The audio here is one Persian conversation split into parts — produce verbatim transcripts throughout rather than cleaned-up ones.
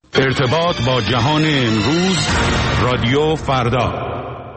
ارتباط با جهان امروز، رادیو فردا.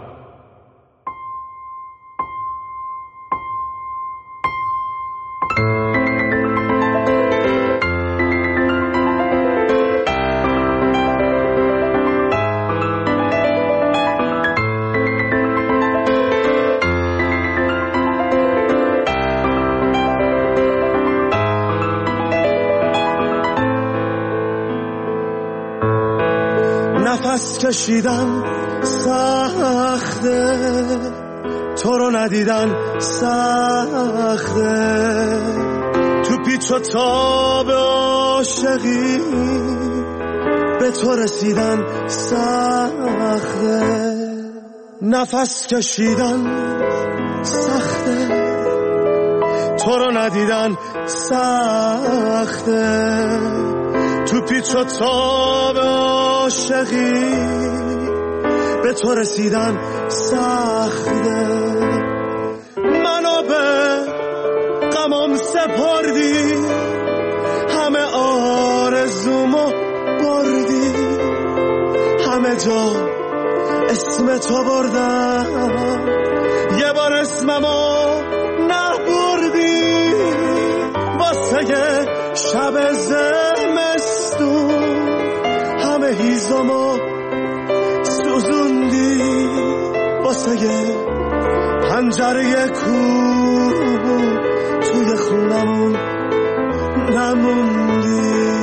نفس کشیدن سخته، تو رو ندیدن سخته، تو پیچ و تاب عاشقی به تو رسیدن سخته. نفس کشیدن سخته، تو رو ندیدن سخته، تو پیچ و تاب عاشقی به تو رسیدن سخته. منو به غمم سپردی، همه آرزومو بردی، همه جا اسم تو بردم، یه بار اسممو نبردی. واسه یه شب زمستون همه هیزمو سوزوندی، واسه یه پنجره کوه توی خونمون نموندی.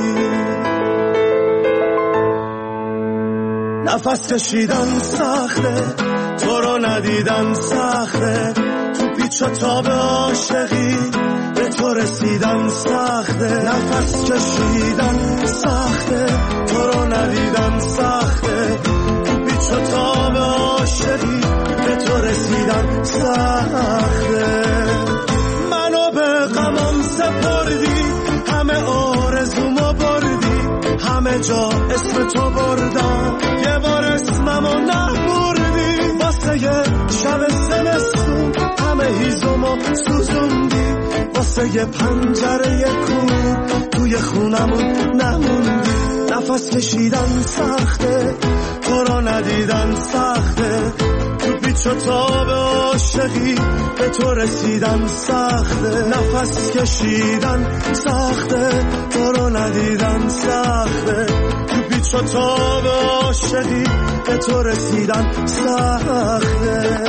نفس کشیدن سخته، تو رو ندیدن سخته، تو پیچ و تاب عاشقی به تو رسیدن سخته. نفس کشیدن سخته، تو رو ندیدن سخته، تو پیچ و تاب عاشقی به تو رسیدن سخته. منو به غمم سپردی، همه آرزومو بردی، همه جا اسم تو بردم، یه بار اسممو نبردی. واسه یه شب زمستون همه هیزمو سوزوندی، واسه یه پنجره کور توی خونمون نموندی. نفس کشیدن سخته، تو رو ندیدن سخته، تو پیچ و تاب عاشقی به تو رسیدن سخته. نفس کشیدن سخته، تو رو ندیدن سخته، تو پیچ و تاب عاشقی به تو رسیدن سخته.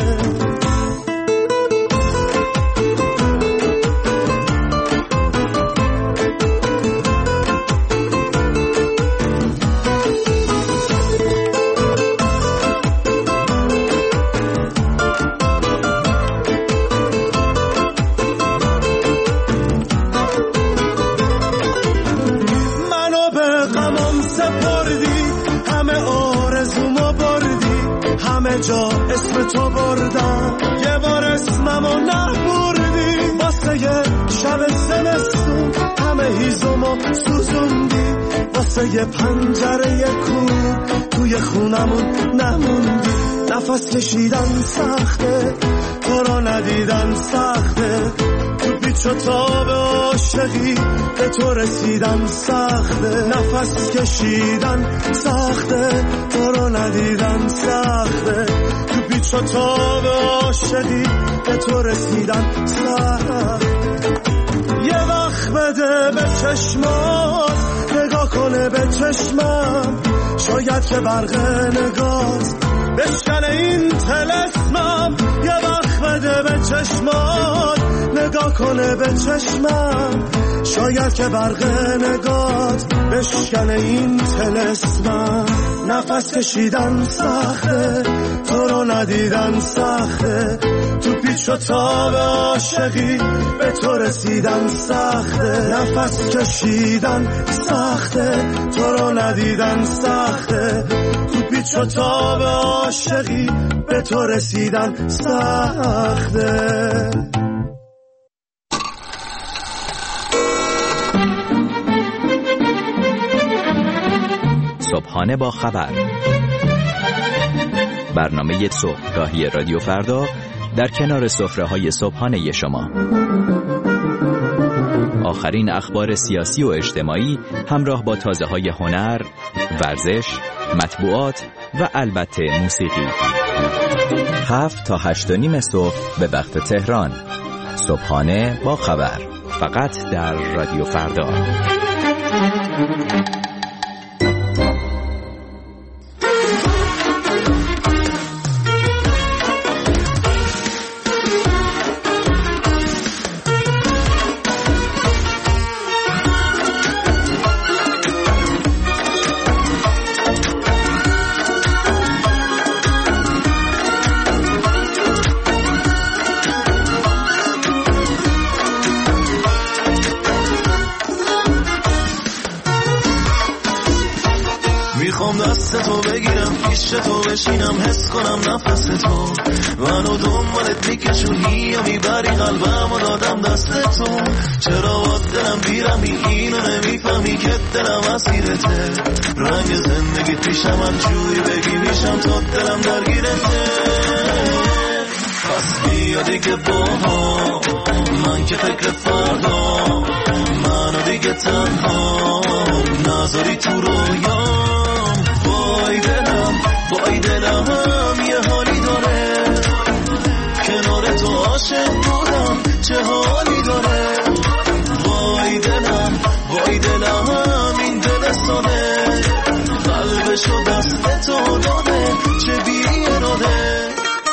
جا اسم تو بردم، یه بار اسممو نبردی. واسه یه شب زمستون همه هیزمو سوزوندی، واسه یه پنجره کور توی خونمون نموندی. نفس کشیدن سخته، تو رو ندیدن سخته، تو پیچ و تاب عاشقی به تو رسیدن سخته. نفس کشیدن سخته، تو رو ندیدن سخته، تو پیچ و تاب عاشقی به تو رسیدن سخته. یه وقت بده به چشمات، نگاه کنه به چشمم، شاید که برق نگات بشکنه این طلسمم. یه وقت بده به چشمات، نگاه کنه به چشمم، شاید که برق نگات بشکنه این طلسمم. نفس کشیدن سخته، تو رو ندیدن سخته، تو پیچ و تاب عاشقی به تو رسیدن سخته. نفس کشیدن سخته، تو رو ندیدن سخته، تو پیچ و تاب عاشقی به تو رسیدن سخته. صبحانه با خبر، برنامه صبحگاهی رادیو فردا در کنار سفره‌های صبحانه شما. آخرین اخبار سیاسی و اجتماعی همراه با تازه‌های هنر، ورزش، مطبوعات و البته موسیقی. هفت تا هشت و نیم صبح به وقت تهران. صبحانه با خبر. فقط در رادیو فردا. میخوام دست تو بگیرم، پیش تو بشینم، حس کنم نفس تو منو دنبالت میکشونی یا میبری قلبم و دادم دست تو. چرا با دلم بیرمی اینو نمیفهمی که دلم اسیرته. رنگ زندگی پیشم هم جوری بگی میشم تا دلم درگیرته. پس بیا دیگه با من که فکر فردا منو دیگه تنها نذاری تو رویام. وای دلم وای دلم یه حالی داره، کنار تو عاشق بودم چه حالی داره. وای دلم وای دلم این دل ساده قلبشو دست تو داده چه بی اراده.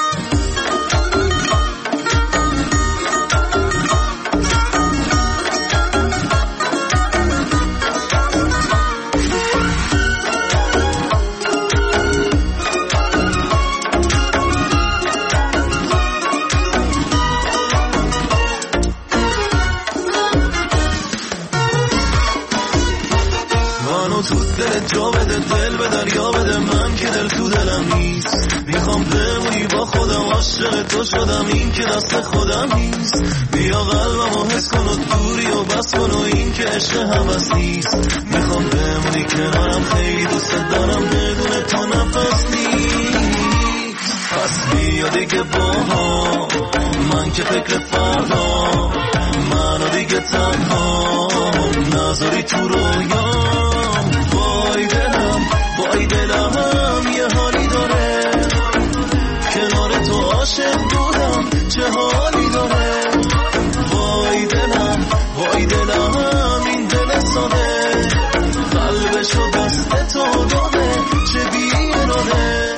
جا بده دل به دریا بده من که دل تو دلم نیست. میخوام بمونی با خودم عاشق تو شدم این که دست خودم نیست. بیا قلبمو حس کن و دوری و بس کن و این که عشق هوس نیست. میخوام بمونی کنارم خیلی دوست دارم بدون تو نفس نیست. پس بیا دیگه با من که فکر فردا منو دیگه تنها نذاری تو رویام. وای دلم وای دلم یه حالی داره، کنار تو عاشق بودم چه حالی داره. وای دلم وای دلم این دل ساده قلبشو دست تو داده چه بی اراده.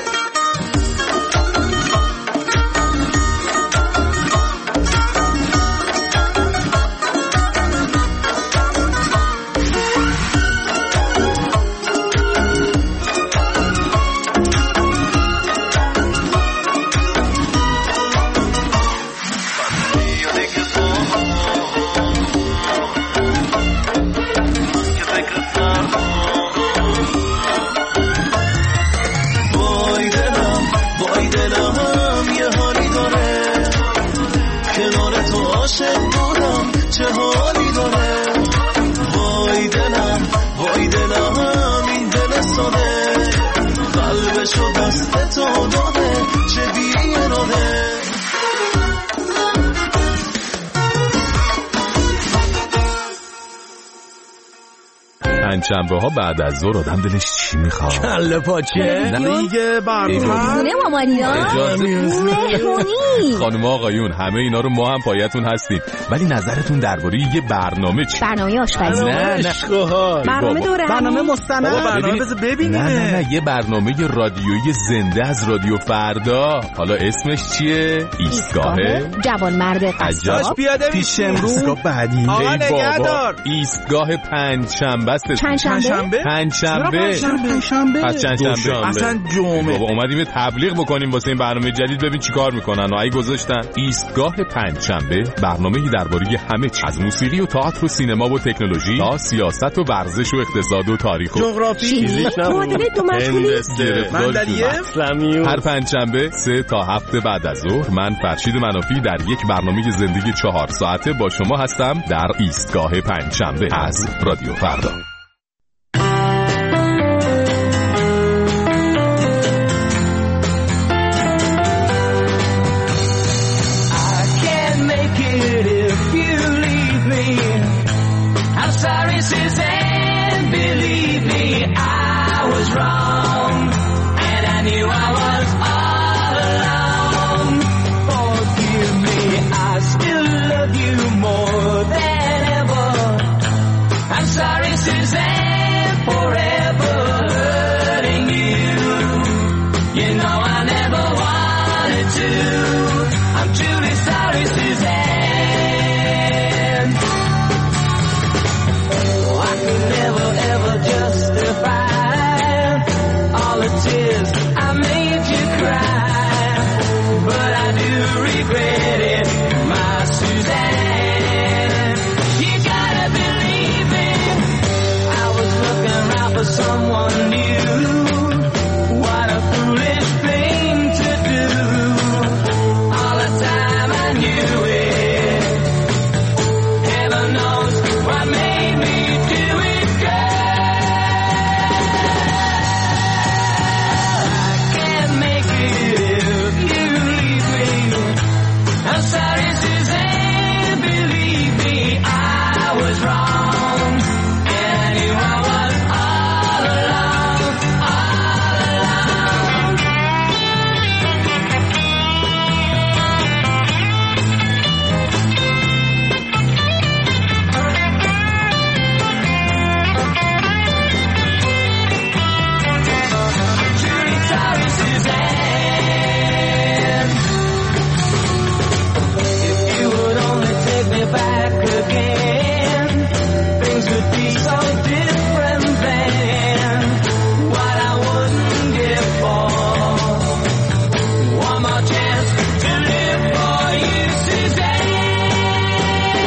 شنبه ها بعد از ظهر آدم دلش چی میخواد؟ کله پاچه دیگه برنامه خونه مامانیا مهمونی. خانم آقایون همه اینا رو ما هم پایتون هستیم، ولی نظرتون درباره یه برنامه چی؟ برنامه آشپزی؟ نه نه برنامه دوره، برنامه مستند، برنامه بذار ببینیم. نه نه نه یه برنامه رادیویی زنده از رادیو فردا. حالا اسمش چیه؟ ایستگاه جوانمرد قصاب. پیاده پیش امرو بعدی. آقا نگهدار. ایستگاه پنجشنبه است. پنجشنبه؟ پنجشنبه. پنجشنبه. پس چندشنبه؟ اصلا جمعه. بابا اومدیم تبلیغ بکنیم واسه این برنامه جدید، ببین چیکار میکنن. و ای گذاشتن ایستگاه پنجشنبه، برنامه‌ای درباره همه چیز، از موسیقی و تئاتر و سینما و تکنولوژی تا سیاست و ورزش و اقتصاد و تاریخ و جغرافی، فیزیک، معادله دو مشغولی، مندلیه. هر پنجشنبه سه تا هفت بعد از ظهر من فرشید منافی در یک برنامه زندگی چهار ساعته با شما هستم در ایستگاه پنجشنبه از رادیو فردا. someone new. What a foolish thing to do. All the time I knew it. Heaven knows what made me do it, girl. I can't make it if you leave me. I'm sorry, Suzanne, believe me, I was wrong. And I knew I was all alone, all alone. Truly sorry, Suzanne. If you would only take me back again, things would be so different then. What I wouldn't give for one more chance to live for you, Suzanne.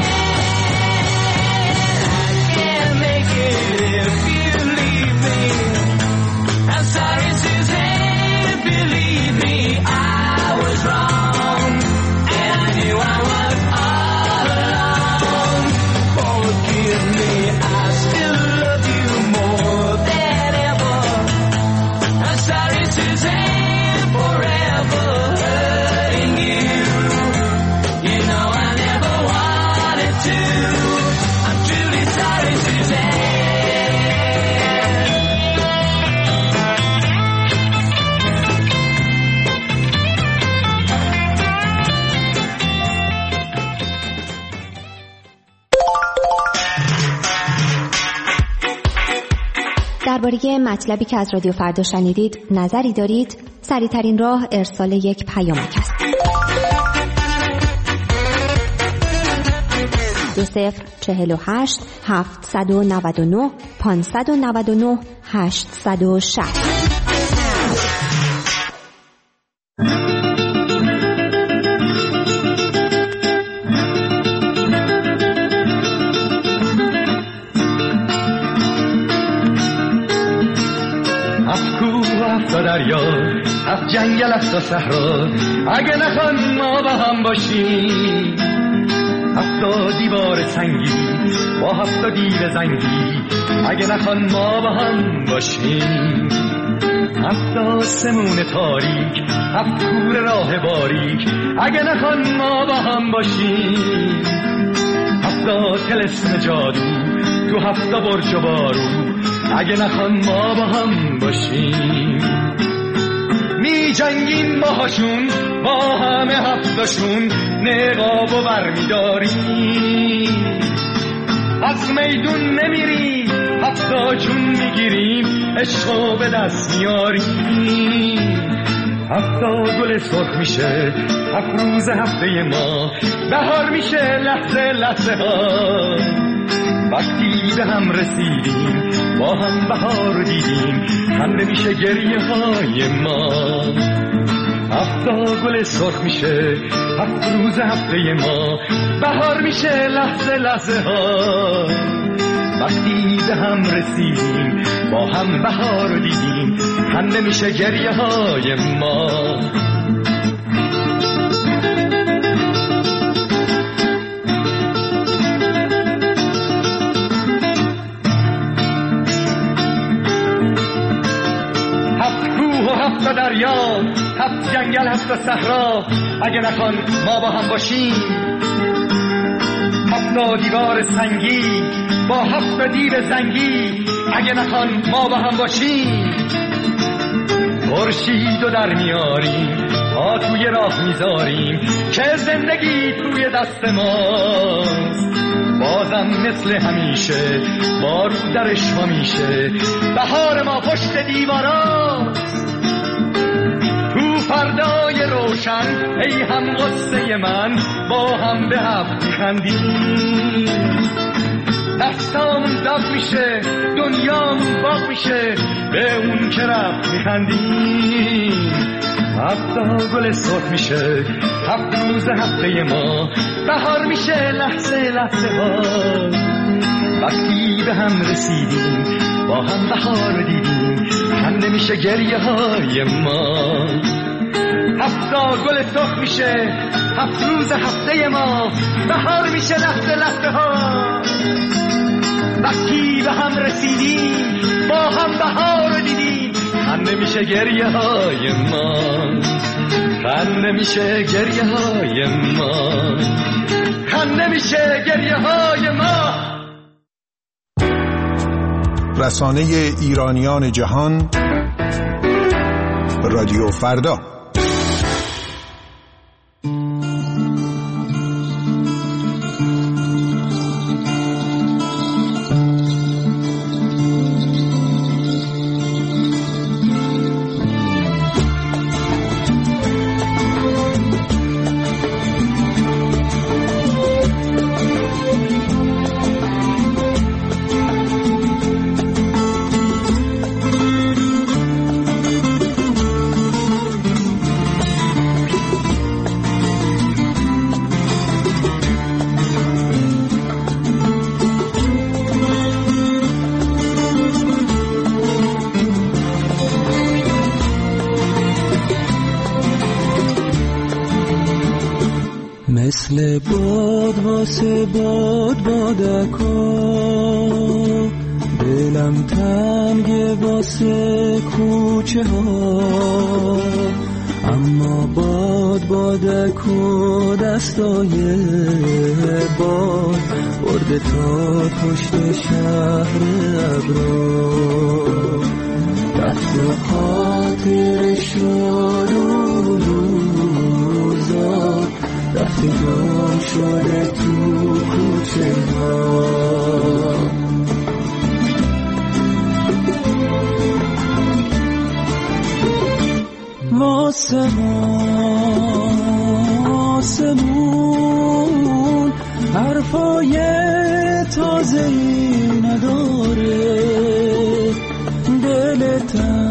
I can't make it if you leave me. I'm sorry, Suzanne, believe me, I was wrong. And I knew I was all alone. Forgive me, I still love you more than ever. I'm sorry, Suzanne, forever hurting you. You know I never wanted to. I'm truly sorry, Suzanne. درباره مطلبی که از رادیو فردا شنیدید نظری دارید؟ سریع‌ترین راه ارسال یک پیامک است. دو صفر چهل و هشت هفتصد و نود و نه پانصد و نود و نه هشتصد و شصت. هفت کوه و هفت دریا، هفت جنگل، هفت صحرا، اگه نخوان ما با هم باشیم. هفت دیوار سنگی با هفت دیو زنگی، اگه نخوان ما با هم باشیم. هفت آسمون تاریک، هفت کوره راه باریک، اگه نخوان ما با هم باشیم. هفت طلسم جادو تو هفت برج و بارو، اگه نخوان ما با هم باشیم. می جنگیم باهاشون با همه هفتاشون، نقاب و بر می داریم. از میدون نمیریم هفتا جون میگیریم، عشقو به دست میاریم. هفتا گل سرخ میشه هفت روز هفته ما، بهار میشه لحظه لحظه ها. وقتی به هم رسیدیم با هم بهار دیدیم، خنده میشه گریه های ما. هفتا گل سرخ میشه هفت روز هفته ما، بهار میشه لحظه لحظه ها. وقتی به هم رسیدیم با هم بهار دیدیم، خنده میشه گریه های ما. هفت دریا، هفت جنگل، هفت صحرا، اگه نخوان ما با هم باشیم. هفت دیوار سنگی با هفت دیو زنگی، اگه نخوان ما با هم باشیم. خورشید و در میاریم ها توی راه میذاریم، که زندگی توی دست ماست. بازم مثل همیشه بارو درش ما میشه، بهار ما پشت دیواراست. تو فردای روشن ای هم غصه من، با هم به هفت میخندیم. دستامون داغ میشه دنیامون باغ میشه، به اون که رفت میخندیم. هفتا گل سرخ میشه هفت روز هفته ما، بهار میشه لحظه لحظه ها. وقتی به هم رسیدیم با هم بهار دیدیم، هم نمیشه گریه های ما. هفتا گل سرخ میشه هفت روز هفته ما، بهار میشه لحظه لحظه ها. وقتی به هم رسیدیم با هم بهار دیدیم، هم نمیشه گریه های ما، هم نمیشه گریه های ما، هم نمیشه گریه های ما. رسانه ایرانیان جهان، رادیو فردا. مثل باد واسه باد بادکا، دلم تنگه واسه کوچه ها، اما باد بادکو دستای باد برده تا پشت شهر ابرو. دست و خاطر شاد و روزا رفتی گم شده تو کوچه ها. آسمون حرفای تازه‌ای نداره، دل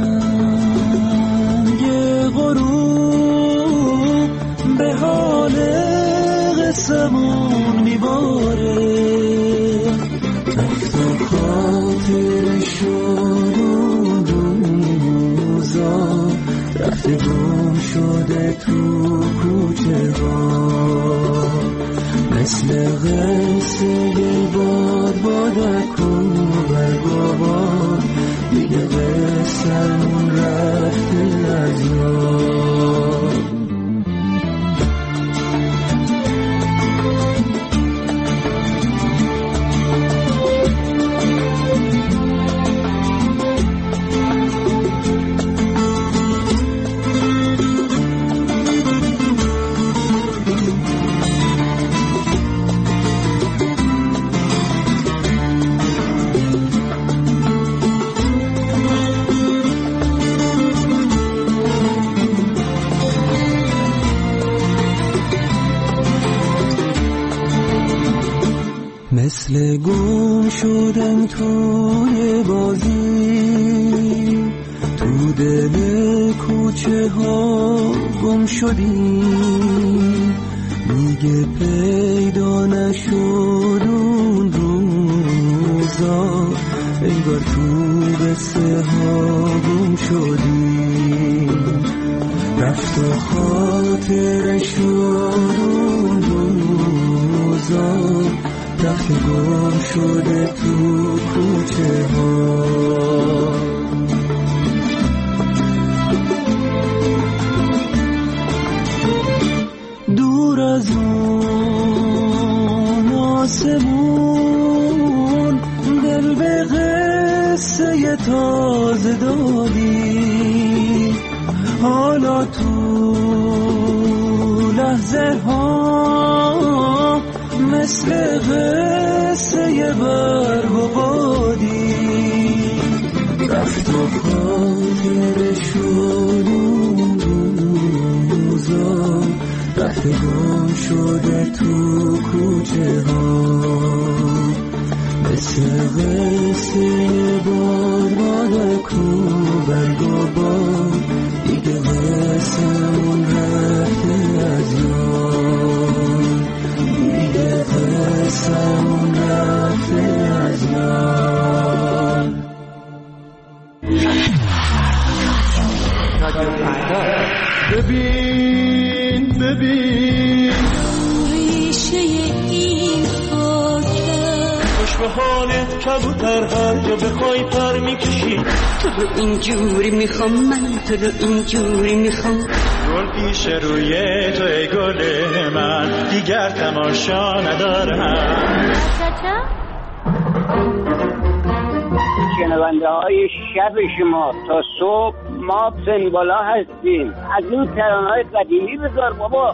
تنگ غروب به حال قسمون میباره. رفت و خاطر شد و روزا رفته گم شده تو کوچه ها. مثل قصه باد بادک و برگ و باد، دیگه قصه‌مون رفته از یاد. مثل گم شدن توی بازی، تو دل کوچه ها گم شدیم، دیگه پیدا نشد اون روزا، انگار تو قصه ها گم شدیم. رفت و خاطر شد اون روزا، رفت گم شده تو کوچه ها. دور از اون آسمون دل به قصه تازه دادی، حالا تو لحظه ها مثل قصه برگ و بادی. رفت و خاطر شد اون روزا، رفت گم شده تو کوچه ها. مثل قصه باد بادک و برگ و باد، دیگه قصه‌مون رفته از یاد، دیگه قصه‌مون رفته ببین ببین ریشه این خاکه خوش به حالت کبوتر هر جا بخوای پر میکشی. تو رو اینجوری میخوام من، تو رو اینجوری میخوام. گل پیش روی تو ای گل من، دیگر تماشا ندارم. شنونده های شب شما تا صبح ما سنبالا هستیم. از این ترانه های قدیمی بذار بابا.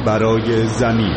برای زمین.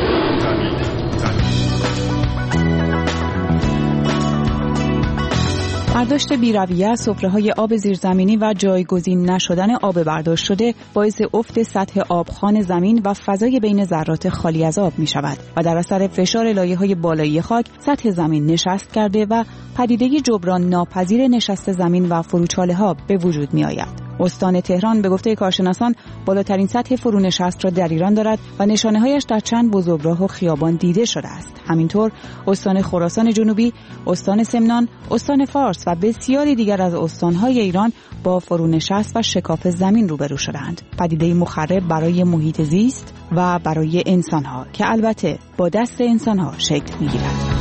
برداشت بی‌رویه از سفره‌های آب زیرزمینی و جایگزین نشدن آب برداشت شده باعث افت سطح آبخوان زمین و فضای بین ذرات خالی از آب می‌شود و در اثر فشار لایه‌های بالایی خاک سطح زمین نشست کرده و پدیده جبران ناپذیر نشست زمین و فروچاله‌ها به وجود می‌آید. استان تهران به گفته کارشناسان بالاترین سطح فرونشست را در ایران دارد و نشانه‌هایش در چند بزرگراه و خیابان دیده شده است. همینطور استان خراسان جنوبی، استان سمنان، استان فارس و بسیاری دیگر از استان‌های ایران با فرونشست و شکاف زمین روبرو شدند. پدیده مخرب برای محیط زیست و برای انسان‌ها که البته با دست انسان‌ها شکل می‌گیرد.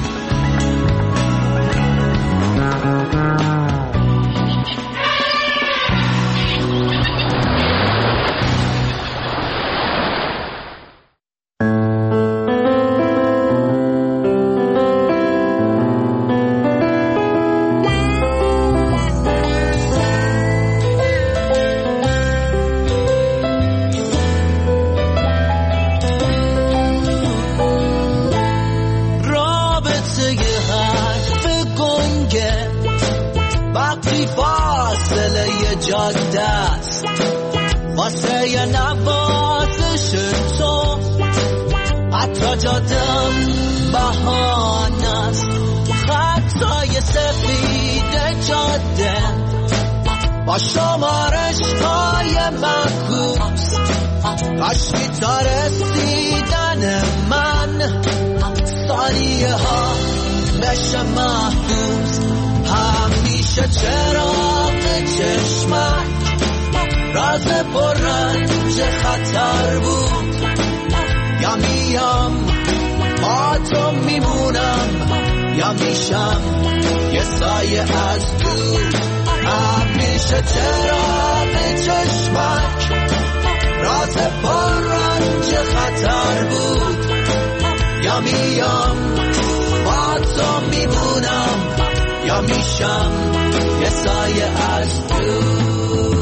واسه نوازش تو حتی جادم بهانه است، خطای سفید جاده با شمارش های معکوس، کاش بی‌تا رسیدن من ثانیه ها بشه محفوظ. همیشه چراغ چشمک راز پررنج خطر بود، یا میام با تو میمونم یا میشم یه سایه از دور. همیشه چراغ چشمک راز پررنج خطر بود، یا میام با تو میمونم یا میشم یه سایه از دور.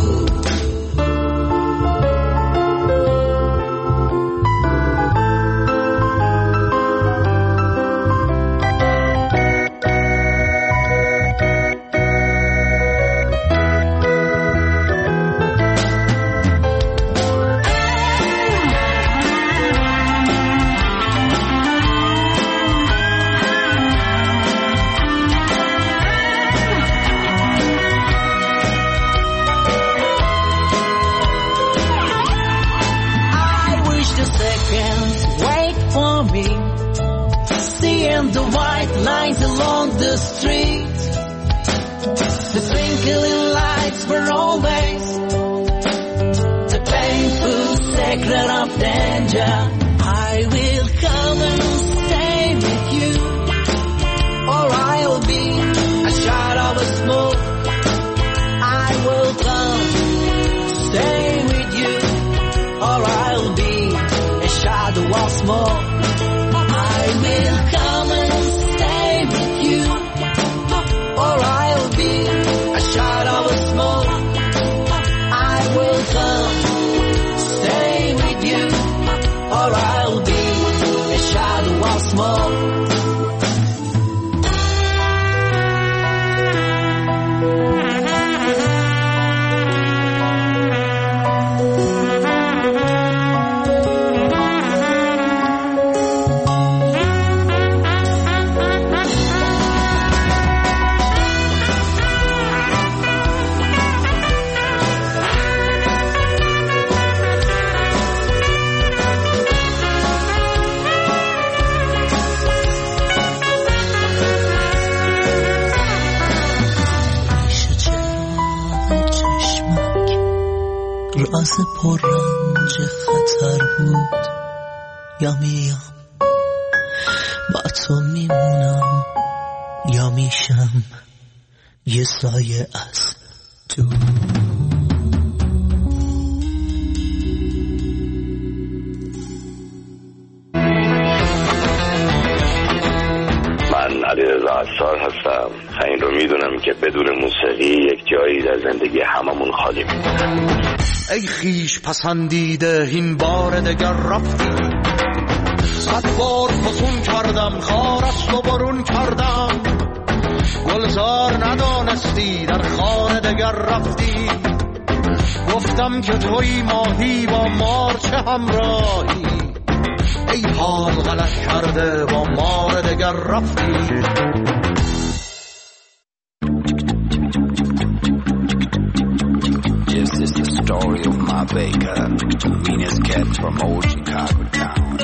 The white lines along the street, the twinkling lights were always the painful secret of danger. I will come and stay with you, or I'll be a shadow of smoke. I will come stay with you, or I'll be a shadow of smoke. I will come and stay with you, or I'll be a shadow of smoke. I will come stay with you, or I'll be a shadow of smoke. راز پررنج خطر بود، یا میام با تو میمونم یا میشم یه سایه از دور. من علیرضا عصار هستم. این رو میدونم که بدون موسیقی یک جایی در زندگی هممون خالی میمونه. ای خیش پسندیده این بار دگر رفتی، صد بار فسون کردم خارست و برون کردم گلزار ندانستی در خانه دگر رفتی گفتم که توی ماهی با مار چه همراهی ای حال غلط کرده با مار دگر رفتی This is the story of my baker, the meanest cat from old Chicago town.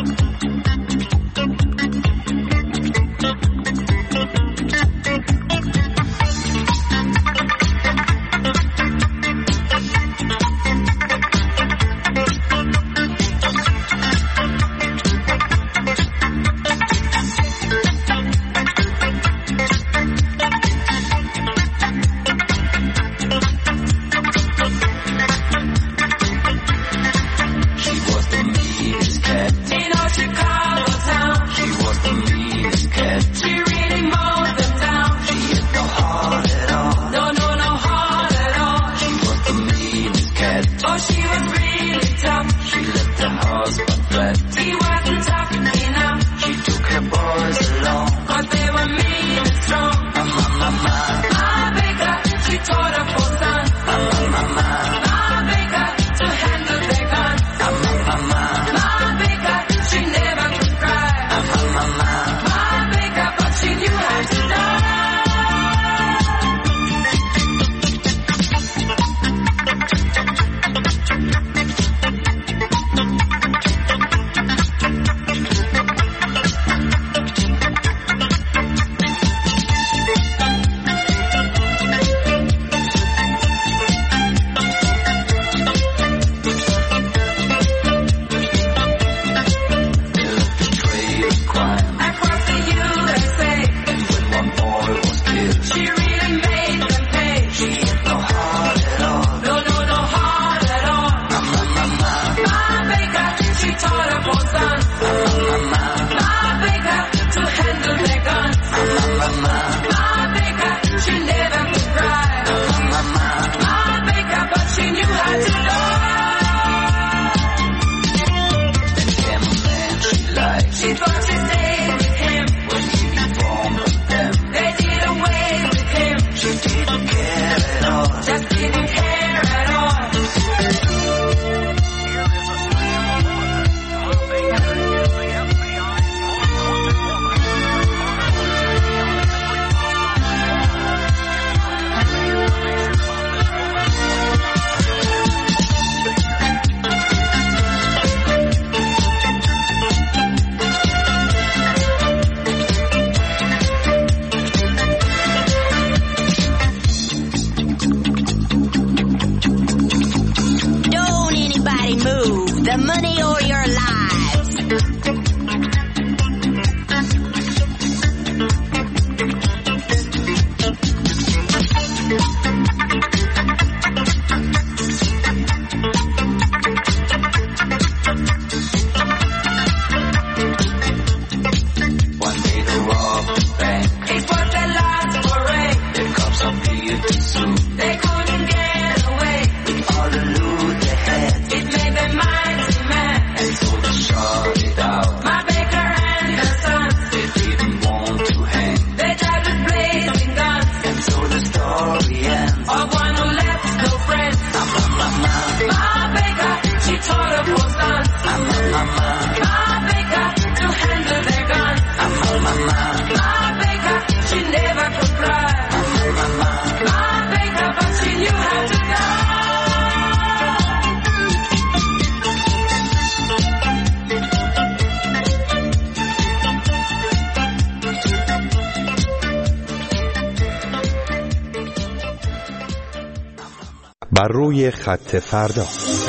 بر روی خط فردا.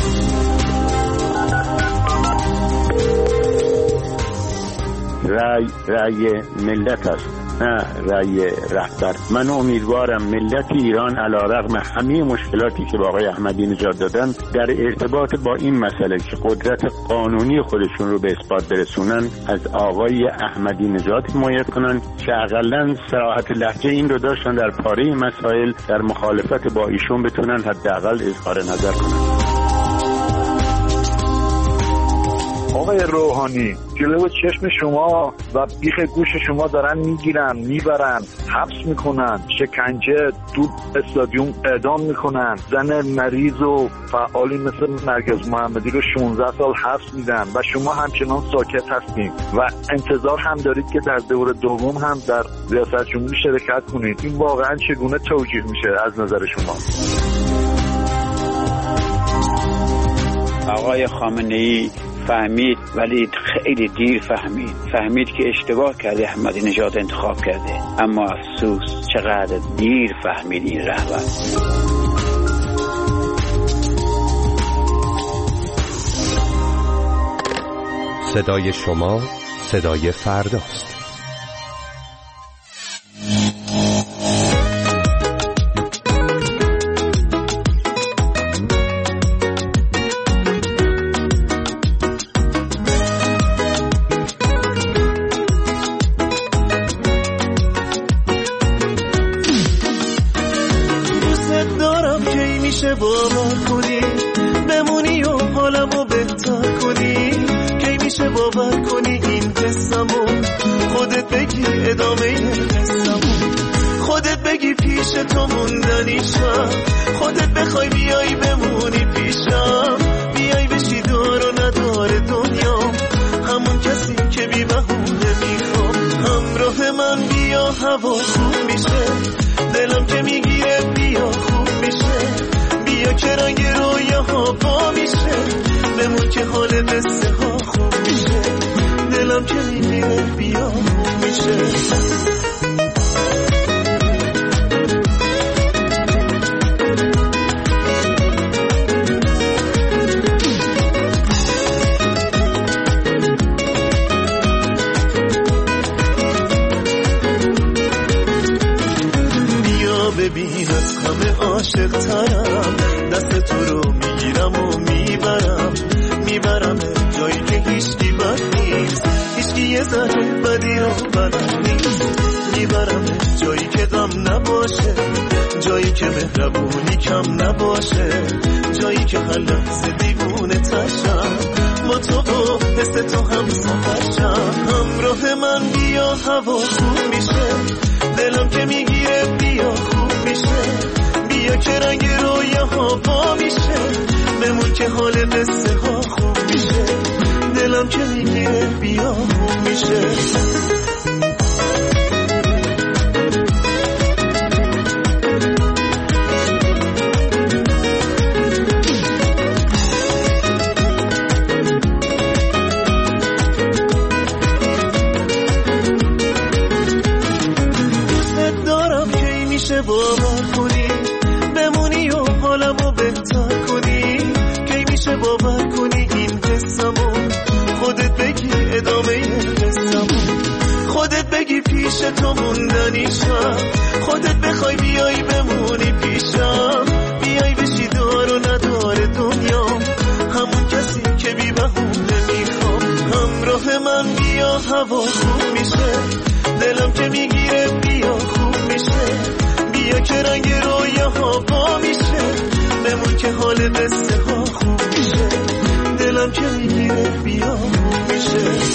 رأی رأی ملت است، نه رأی رهبر. من امیدوارم ملت ایران علیرغم همه مشکلاتی که با آقای احمدی نژاد دادن در ارتباط با این مسئله که قدرت قانونی خودشون رو به اثبات برسونن از آقای احمدی نژاد حمایت کنن که حداقل صراحت لهجه این رو داشتن در پاره مسائل در مخالفت با ایشون بتونن حداقل اظهار نظر کنن. آقای روحانی جلو چشم شما و بیخ گوش شما دارن میگیرن میبرن حبس میکنن، شکنجه تو استادیوم اعدام میکنن، زن مریض و فعالی مثل نرگس محمدی رو شانزده سال حبس میدن و شما همچنان ساکت هستین و انتظار هم دارید که در دور دوم هم در ریاست جمهوری شرکت کنید. این واقعا چگونه توجیه میشه از نظر شما؟ آقای خامنه‌ای فهمید ولی خیلی دیر فهمید فهمید که اشتباه کرده، احمدی نژاد انتخاب کرده، اما افسوس چقدر دیر فهمید این رهبر. صدای شما صدای فرداست. خودت بخوای بیای بمونی پیشم، بیای بشی دار و ندار دنیا، همون کسی که بی بهونه میخوام. همراه من بیا هوا خوب میشه، دلم که میگیره بیا خوب میشه، بیا که رنگ رویاها با میشه، بمون که حال قصه ها خوب میشه، دلم که میگیره بیا خوب میشه. ببین از همه عاشق ترم، دست تو رو میگیرم و میبرم، میبرم جایی که هیچکی بد نیست، هیچکی یه ذره بدی رو بلد نیست، میبرم جایی که غم نباشه، جایی که مهربونی کم نباشه، جایی که هر لحظه دیوونه تشم، با تو و حس تو هم سفرشم. همراه من بیا هوا خوب میشه، دلم که میگیره بیا خوب میشه، بیا که رنگ رویاها با میشه، بمون که حال قصه ها خوب میشه، دلم که میگیره بیا خوب میشه. باور کنی بمونی و حالمو بهتر کنی، کی میشه باور کنی این قصه‌مو، خودت بگی ادامه قصه‌مو، خودت بگی پیش تو موندنیشم، خودت بخوای بیای بمونی پیشم، بیای بشی دار و ندار دنیا، همون کسی که بی بهونه میخوام. همراه من بیا هوا خوب میشه، دلم که میگیره بیا خوب میشه، بیا که رنگ رویاها با میشه، بمون که حال قصه ها خوب میشه، دلم که میگیره بیا خوب میشه.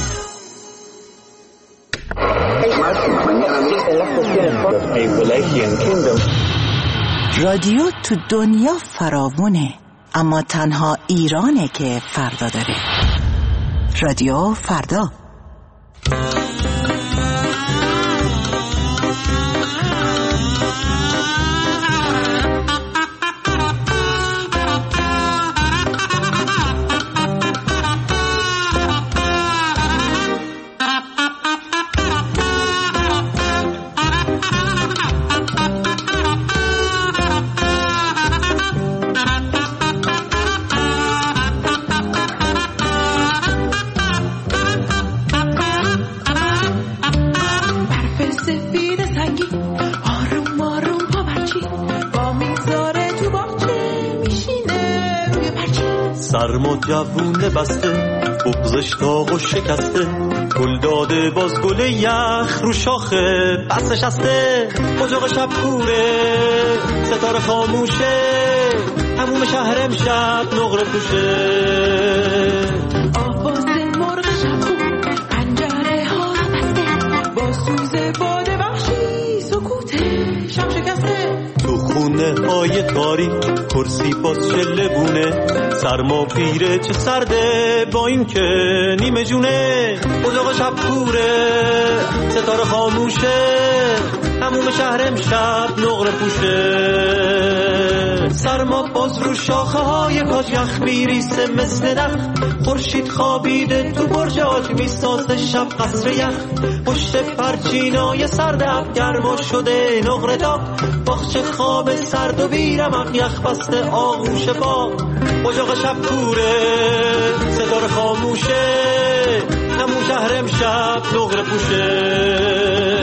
رادیو تو دنیا فراوونه، اما تنها ایرانه که فردا داره. رادیو فردا. سرم و جوونه بسته، بغزش داغ و شکسته، گل داده باز گل یخ رو شاخه بس نشسته، اجاق شب کوره ستاره خاموشه، هموم شهر امشب نقره پوشه. آوا باد وحشی سکوت شب شکسته تو خونه های تاریک کرسی باز چله بونه سرما پیره چه سرده با این که نیمه جونه اجاق شب کوره ستاره خاموشه هموم شهر امشب نقره پوشه سرما باز رو شاخه های کاج یخ میریسه مثل نخ خورشید خوابیده تو برج آج میسازه شب قصر یخ پشت پرچینای سرد اب گرما شده نقره داغ باغچه خواب سرد و بیرمق یخ بسته آغوش باغ اجاق شب کوره ستاره خاموشه همون شهر امشب نقره پوشه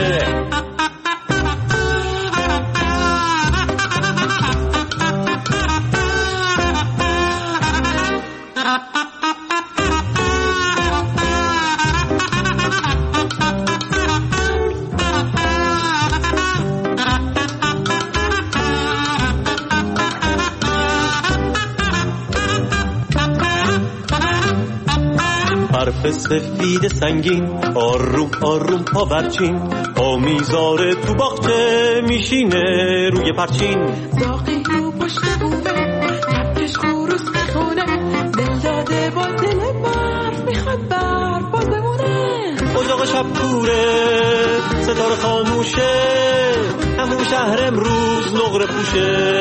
حرف سفید سنگین آروم آروم پا برچین پا میذاره تو باغچه میشینه روی پرچین داغی رو پشت بومه کپکش خروس میخونه دل داده با دل برف میخواد برف باز بمونه اجاق شب کوره ستاره خاموشه همون شهر امروز نقره پوشه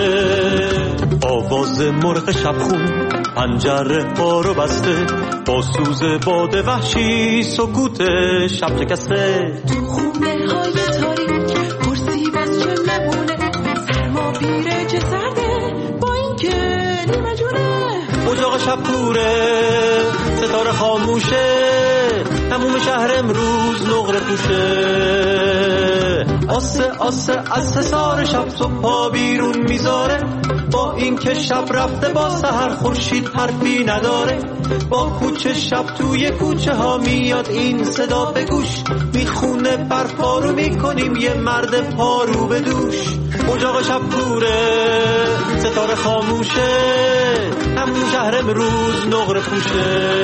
آواز مرغ شبخون پنجره ها رو بسته با سوز باد وحشی سکوت شب شکسته تو خونه های تاریک کرسی باز چه نمونه سرما پیره چه سرده با این که نیمه جونه اجاق شب کوره ستاره خاموشه هموم شهر امروز نقره پوشه آسه آسه از حصار شب صبح پا بیرون میذاره با این که شب رفته با سحر خورشید حرفی نداره با کوچه شب توی کوچه ها میاد این صدا به گوش میخونه برپا رو میکنیم یه مرد پارو به دوش اجاق شب کوره ستاره خاموشه همون شهر امروز نقره پوشه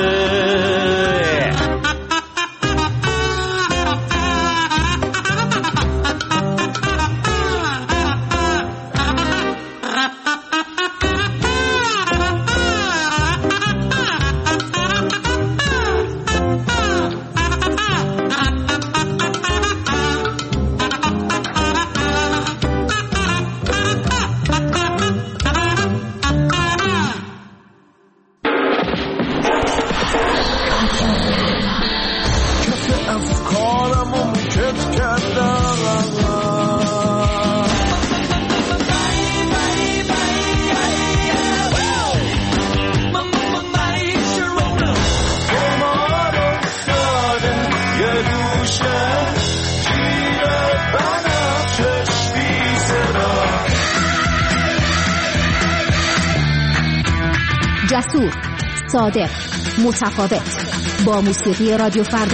جسور، صادق، متفاوت با موسیقی رادیو فردا.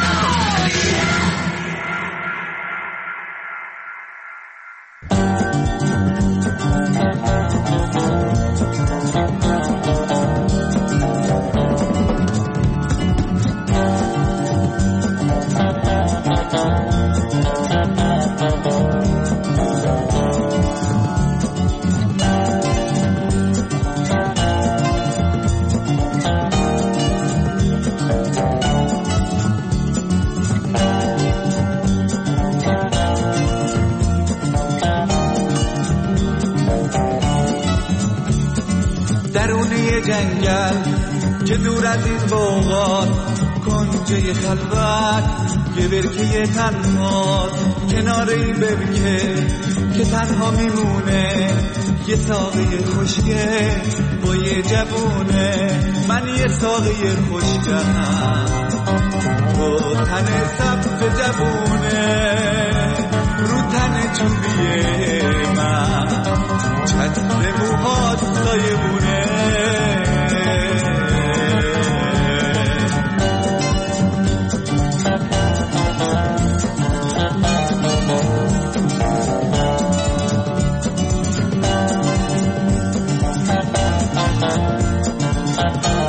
جنگل که دور از این باغات کنجه خلوت یه برکه تنهاست کنار این برکه که تنها میمونه یه ساقه خوشگه با یه جوونه من یه ساقه خوشگهم با تن سبز جوونه رو تن چوبیه من چتر موهات سایه بونه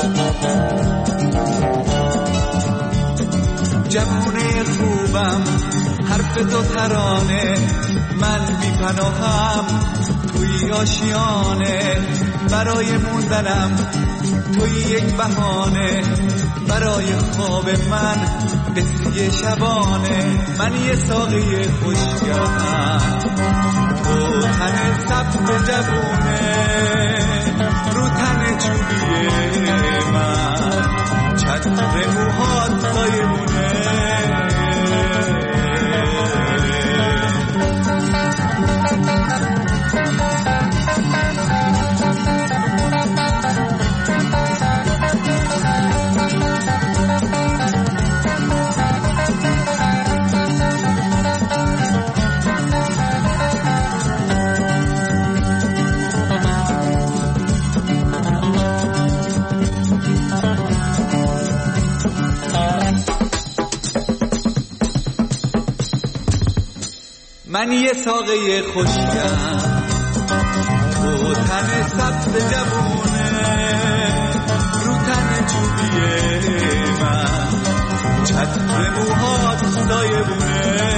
جوونه خوبم دو ترانه من بی‌پناهم توی آشیانه برای موندنم توی یک بهانه برای خواب من قصه شبانه من یه ساقه خوشگرم تو تن سبز جوونه رو تن چوبیه من چتر موهات سایبونه من یه ساقه خوشگم تو تن سبز جوونه رو تن چوبیه من چتر موهات سایبونه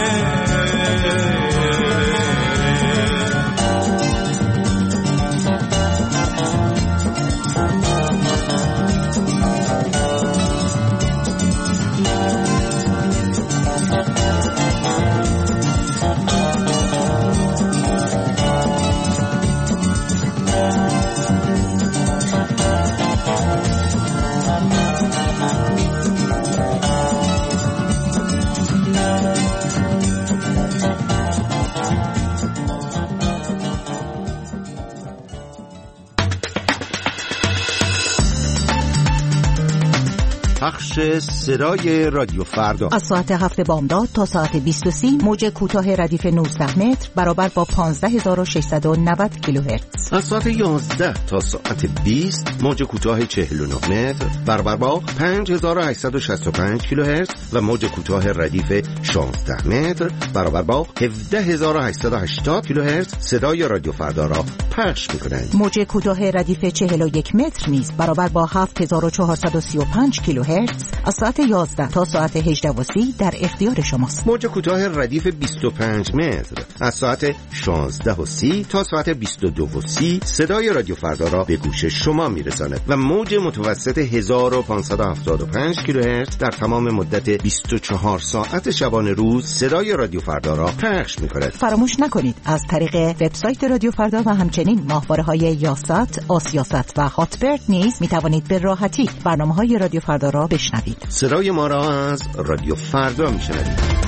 پخش صدای رادیو فردا از ساعت هفت بامداد تا ساعت بیست و سی موج کوتاه ردیف نوزده متر برابر با پانزده هزار و ششصد و نود کیلوهرتز. از ساعت یازده تا ساعت بیست موج کوتاه چهل و نه متر برابر با پنج هزار و هشتصد و شصت و پنج کیلوهرتز و موج کوتاه ردیف شانزده متر برابر با هفده هزار و هشتصد و هشتاد کیلوهرتز صدای رادیو فردا را پخش می‌کنند. موج کوتاه ردیف چهل و یک متر نیز برابر با هفت هزار و چهارصد و سی و پنج کیلوهرتز از ساعت یازده تا ساعت هجده و سی در اختیار شماست. موج کوتاه ردیف بیست و پنج متر از ساعت شانزده و سی تا ساعت بیست و دو و سی صدای رادیو فردا را به گوش شما میرساند و موج متوسط هزار و پانصد و هفتاد و پنج کیلوهرتز در تمام مدت بیست و چهار ساعت شبانه روز صدای رادیو فردا را پخش می‌کند. فراموش نکنید از طریق وبسایت رادیو فردا و همچنین ماهواره‌های یاست، آسیاست و هاتبرد نیز می‌توانید به راحتی برنامه‌های رادیو فردا را بشنوید. صدای ما را از رادیو فردا میشنوید.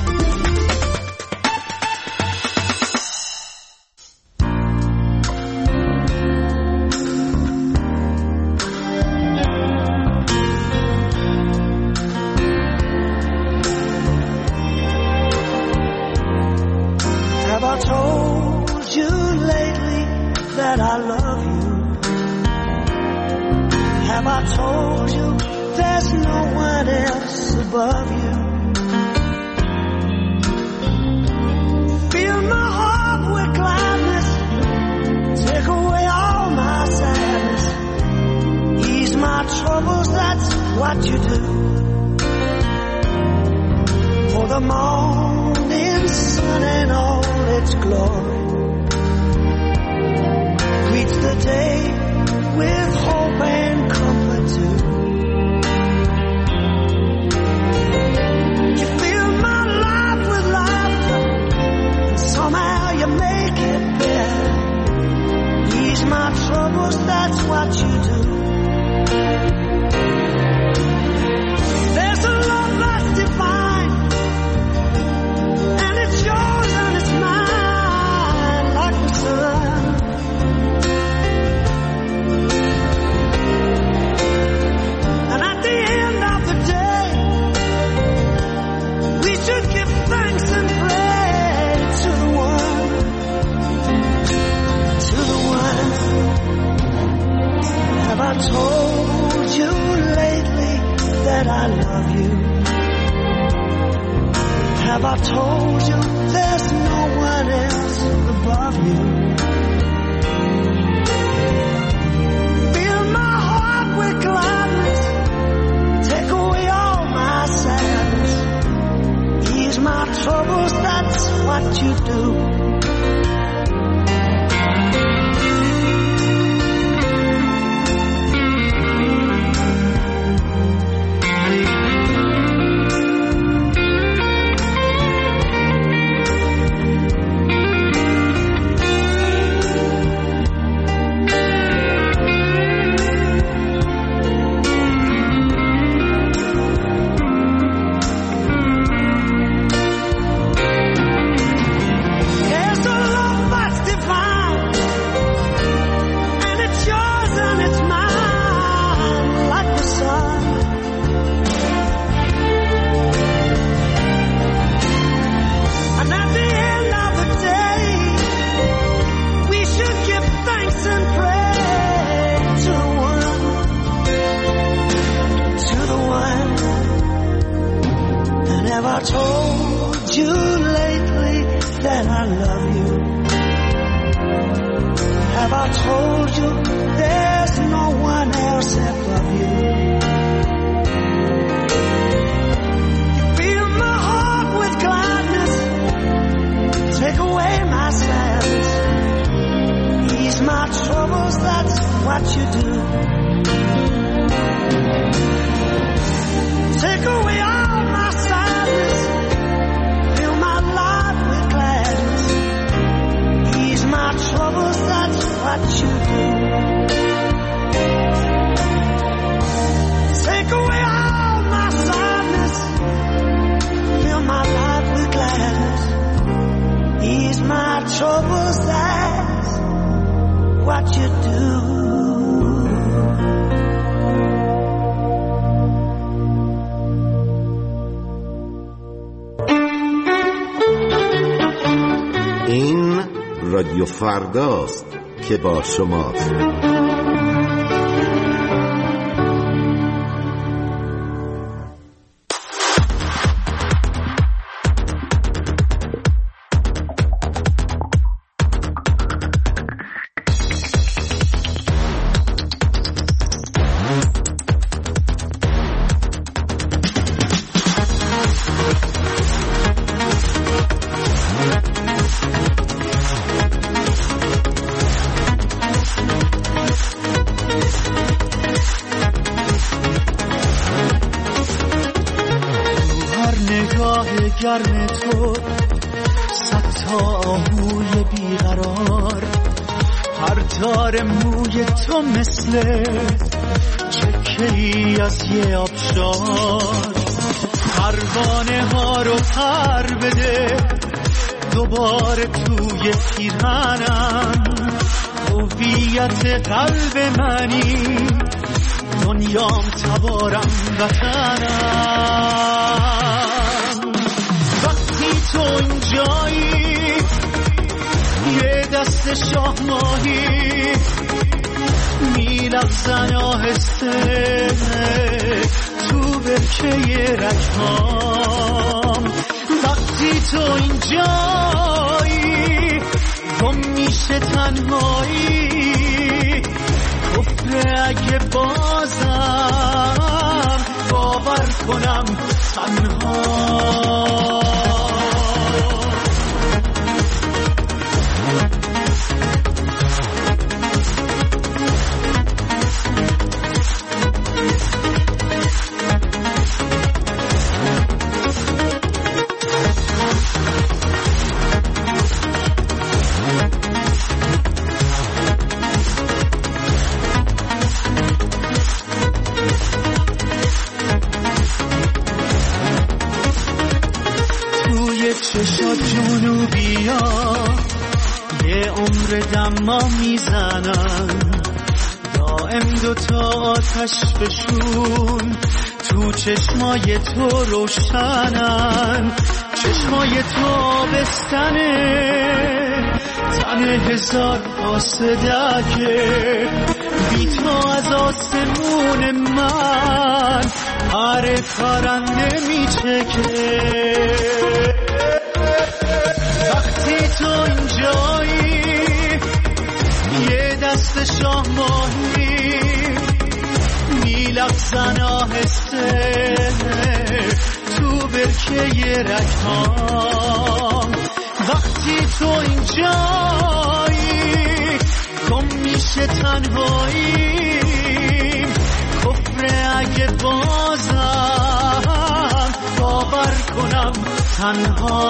Have I told you lately that I love you? Have I told you there's no one else above you? Fill my heart with gladness, take away all my sadness, ease my troubles, that's what you do. For the morning sun and all its glory greets the day with hope and comfort too. You fill my life with laughter, and somehow you make it better. Ease my troubles, that's what you do. There's a love that's divine, and it's yours and it's mine, like the sun. And at the end of the day, we should give thanks and pray to the one, to the one. Have I told you lately that I love you? Have I told you there's no one else above you? Fill my heart with gladness, take away all my sadness, ease my troubles, that's I told you there's no one else above you. You fill my heart with gladness, take away my sadness, ease my troubles, that's what you do. Take away all my sadness, fill my life with gladness, ease my troubles, that's what you do. Take away all my sadness, fill my life with gladness, ease my troubles, that's what you do. این رادیو فرداست که با شماست. گرم تو صد تا آهوی بیقرار، هر تار موی تو مثل چکه‌ای از یه آبشار، پروانه ها رو پر بده دوباره توی پیرهنم، هویت قلب منی دنیام تبارم وطنم. تو اینجایی یه دست شاه ماهی میلغزن آهسته تو برکه رکام، وقتی تو اینجایی گم میشه تنهایی، کفره اگه بازم باور کنم تنها. چشات جنوبیا یه عمر دما میزنن، دائم دوتا آتش بشون تو چشمای تو روشنن، چشمای تو بستنه تن هزار آسدکه، بی تو از آسمون من هر کارم نمیچکه. وقتی تو اینجایی یه دست شاه ماهی میلغزن آهسته تو برکه رکام، وقتی تو اینجایی گم میشه تنهایی، کفره اگه بازم باور کنم تنها.